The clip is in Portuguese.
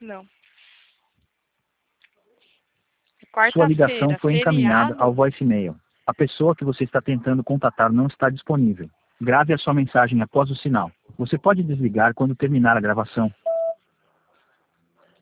Não. Sua ligação Quarta-feira, foi encaminhada feriado. ao voicemail. A pessoa que você está tentando contatar não está disponível. Grave a sua mensagem após o sinal. Você pode desligar quando terminar a gravação.